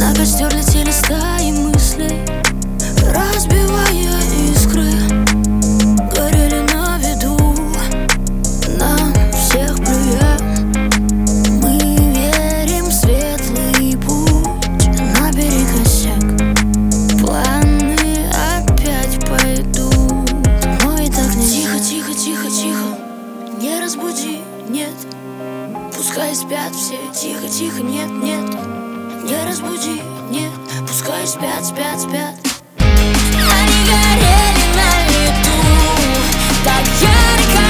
На костер летели стаи мыслей, разбивая искры. Горели на виду, на всех плюя. Мы верим в светлый путь, набери косяк. Планы опять пойдут, но и так не тихо, тихо, тихо, тихо. Не разбуди, нет. Пускай спят все, тихо, тихо, нет, нет. Не разбуди, нет. Пускай спят, спят, спят. Они горели на лету так ярко.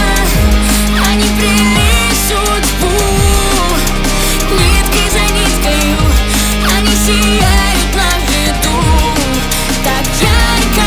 Они плели судьбу ниткой за ниткою. Они сияют на виду так ярко.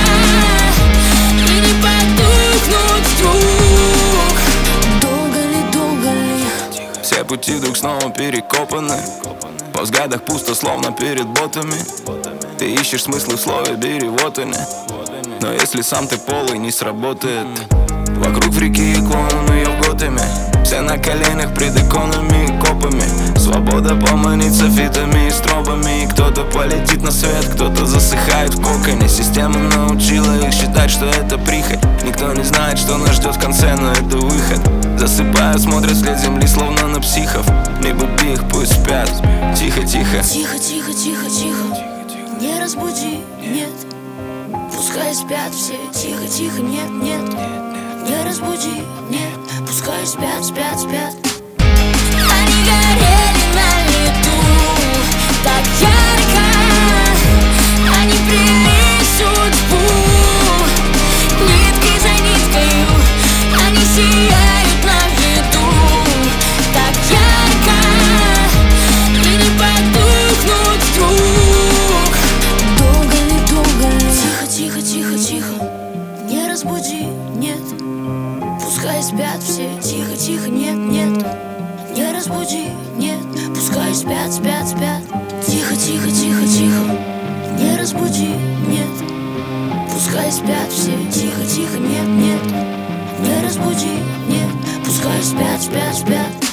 И не потухнуть вдруг. Долго ли, долго ли? Все пути вдруг снова перекопаны. По взглядах пусто, словно перед ботами. Ты ищешь смыслы в слове, бери, вот они. Но если сам ты полый, не сработает. Вокруг в реки и клоуны ее в Готэме. Все на коленях пред иконами и копами. Свобода поманит софитами и стробами. И кто-то полетит на свет, кто-то засыхает в коконе. Система научила их считать, что это прихоть. Никто не знает, что нас ждет в конце, но это выход. Засыпая, смотрят вслед земли, словно на психов. Не буди их, пусть спят. Тихо, тихо. Тихо, тихо, тихо, тихо. Не разбуди, нет. Пускай спят все, тихо, тихо, нет, нет. Не разбуди, нет. Пускай спят, спят, спят. Они горели на лету так ярко. Они плели судьбу ниткой за ниткою. Они сияют на виду так ярко. И не потухнуть вдруг. Долго ли, долго ли? Тихо, тихо, тихо, тихо. Не разбуди, нет. Пускай спят все, тихо, тихо, нет, нет. Не разбуди, нет. Пускай спят, спят, спят. Тихо, тихо, тихо, тихо. Не разбуди, нет. Пускай спят все, тихо, тихо, нет, нет. Не разбуди, нет. Пускай спят, спят, спят.